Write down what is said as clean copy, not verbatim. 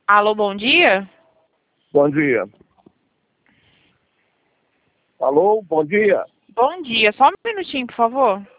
Alô, bom dia? Bom dia. Alô, bom dia. Bom dia, só um minutinho, por favor.